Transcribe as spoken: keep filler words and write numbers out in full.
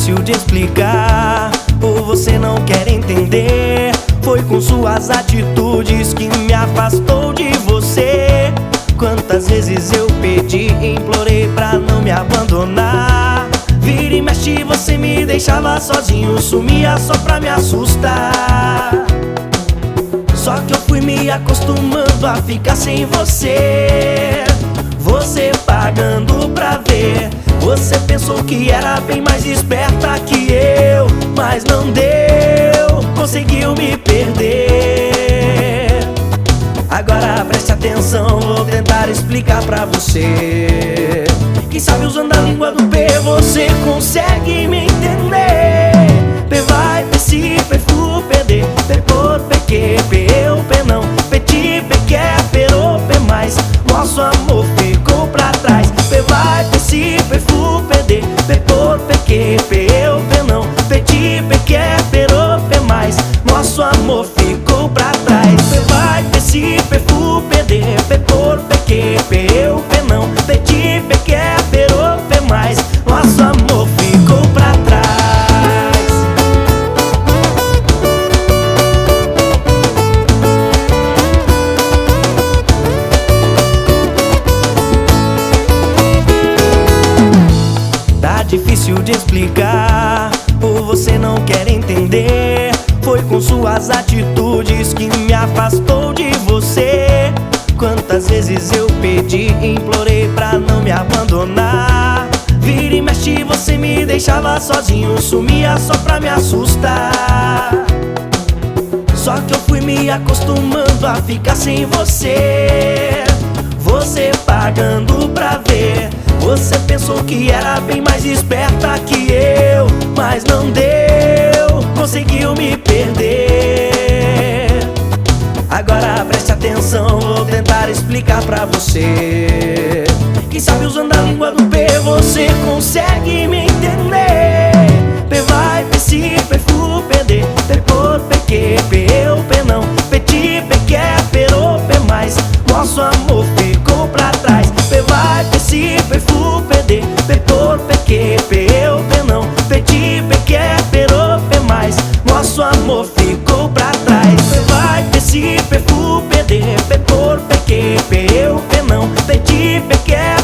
difícil de explicar, ou você não quer entender. Foi com suas atitudes que me afastou de você. Quantas vezes eu pedi, implorei pra não me abandonar. Vira e mexe, você me deixava sozinho, sumia só pra me assustar. Só que eu fui me acostumando a ficar sem você. Você pagando pra ver. Você pensou que era bem mais esperta que eu, mas não deu, conseguiu me perder. Agora preste atenção, vou tentar explicar pra você. Quem sabe usando a língua do P você consegue me entender. P vai, P si, P fu, P D, P por, P que, P eu, P não, P ti, P quer, P ro, P mais. Nosso amor ficou pra trás. P vai, P si, P fu, P D, P por, P que, P eu, P não, P ti, P quer, P ro, P mais. Nosso amor ficou pra trás. P vai, P si, P fu, P D, P por, P que, P eu, P não, P ti, P quer, P ro, P mais. Nosso amor ficou pra trás. Tá difícil de explicar, ou você não quer entender. Foi com suas atitudes que me afastou de você. Quantas vezes eu pedi, implorei pra não me abandonar. Vira e mexe, você me deixava sozinho, sumia só pra me assustar. Só que eu fui me acostumando a ficar sem você. Você pagando pra ver. Você pensou que era bem mais esperta que eu, mas não deu, conseguiu me perder. Agora preste atenção, vou tentar explicar pra você. Quem sabe usando a língua do P você consegue me entender. P vai, P si, P fu, P D, P por, P que, P eu, P não, P ti, P quer, P ro, P mais. Nosso amor ficou pra trás. P vai, P si, P fu, P D, P por, P que, P eu, P não, P ti, P quer, P ro, P mais. Nosso amor ficou pra trás. P vai, P si, P fu, P D, P por, P que, P eu, P não, P ti, P quer,